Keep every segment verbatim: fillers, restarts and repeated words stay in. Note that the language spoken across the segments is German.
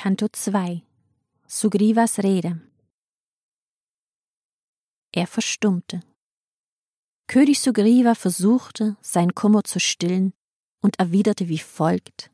Canto zwei. Sugrivas Rede. Er verstummte. König Sugriva versuchte, seinen Kummer zu stillen und erwiderte wie folgt: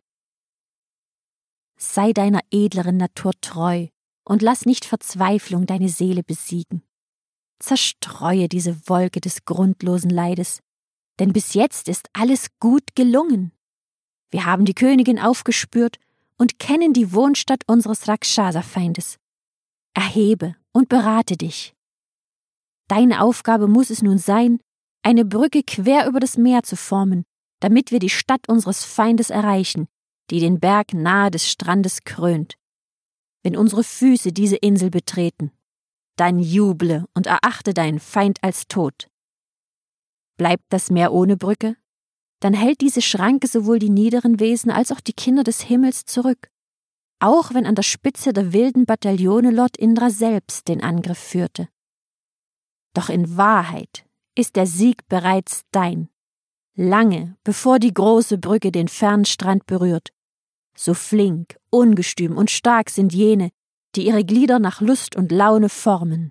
Sei deiner edleren Natur treu und lass nicht Verzweiflung deine Seele besiegen. Zerstreue diese Wolke des grundlosen Leides, denn bis jetzt ist alles gut gelungen. Wir haben die Königin aufgespürt und kennen die Wohnstatt unseres Rakshasa-Feindes. Erhebe und berate dich. Deine Aufgabe muss es nun sein, eine Brücke quer über das Meer zu formen, damit wir die Stadt unseres Feindes erreichen, die den Berg nahe des Strandes krönt. Wenn unsere Füße diese Insel betreten, dann juble und erachte deinen Feind als tot. Bleibt das Meer ohne Brücke, dann hält diese Schranke sowohl die niederen Wesen als auch die Kinder des Himmels zurück, auch wenn an der Spitze der wilden Bataillone Lord Indra selbst den Angriff führte. Doch in Wahrheit ist der Sieg bereits dein, lange bevor die große Brücke den fernen Strand berührt. So flink, ungestüm und stark sind jene, die ihre Glieder nach Lust und Laune formen.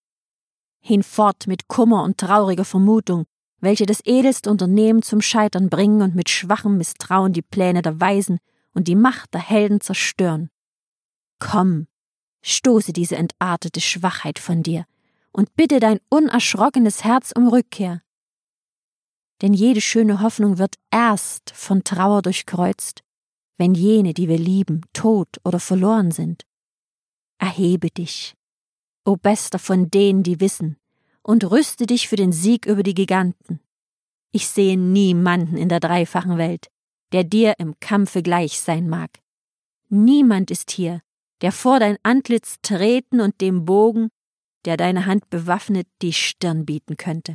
Hinfort mit Kummer und trauriger Vermutung, welche das edelste Unternehmen zum Scheitern bringen und mit schwachem Misstrauen die Pläne der Weisen und die Macht der Helden zerstören. Komm, stoße diese entartete Schwachheit von dir und bitte dein unerschrockenes Herz um Rückkehr. Denn jede schöne Hoffnung wird erst von Trauer durchkreuzt, wenn jene, die wir lieben, tot oder verloren sind. Erhebe dich, o Bester von denen, die wissen, und rüste dich für den Sieg über die Giganten. Ich sehe niemanden in der dreifachen Welt, der dir im Kampfe gleich sein mag. Niemand ist hier, der vor dein Antlitz treten und dem Bogen, der deine Hand bewaffnet, die Stirn bieten könnte.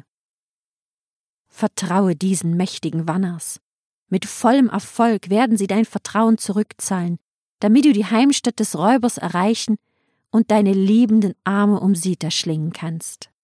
Vertraue diesen mächtigen Wanners. Mit vollem Erfolg werden sie dein Vertrauen zurückzahlen, damit du die Heimstatt des Räubers erreichen und deine liebenden Arme um Sita schlingen kannst.